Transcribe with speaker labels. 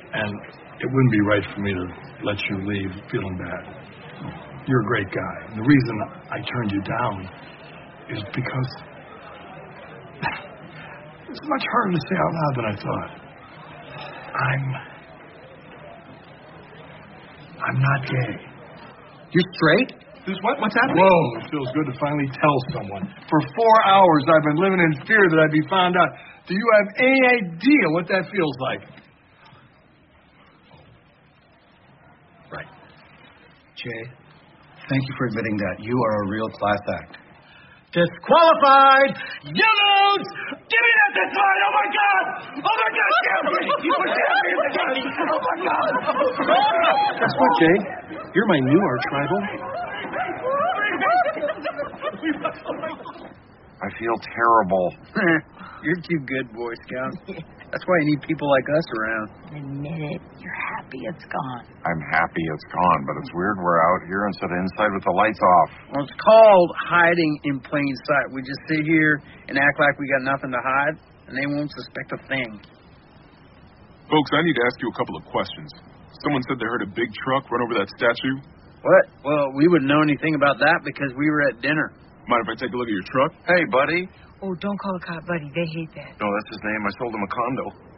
Speaker 1: And it wouldn't be right for me to let you leave feeling bad. You're a great guy. And the reason I turned you down is because it's much harder to say out loud than I thought. I'm not gay.
Speaker 2: You're straight?
Speaker 1: What's happening? Whoa, it feels good to finally tell someone. For 4 hours I've been living in fear that I'd be found out. Do you have any idea what that feels like?
Speaker 2: Right. Jay, thank you for admitting that. You are a real class act. Disqualified! You lose! Give me that disqualified! Oh my God! Oh my God! Champion! You were champion again! Oh my God!
Speaker 3: Guess what, Jay? You're my new arch rival.
Speaker 4: I feel terrible.
Speaker 5: You're too good, Boy Scout. That's why you need people like us around.
Speaker 6: Admit it. You're happy it's gone.
Speaker 4: I'm happy it's gone, but it's weird we're out here instead of inside with the lights off.
Speaker 5: Well, it's called hiding in plain sight. We just sit here and act like we got nothing to hide, and they won't suspect a thing.
Speaker 7: Folks, I need to ask you a couple of questions. Someone said they heard a big truck run over that statue.
Speaker 5: What? Well, we wouldn't know anything about that because we were at dinner.
Speaker 7: Mind if I take a look at your truck?
Speaker 4: Hey, buddy.
Speaker 6: Oh, don't call a cop buddy. They hate that.
Speaker 4: No, that's his name. I sold him a condo.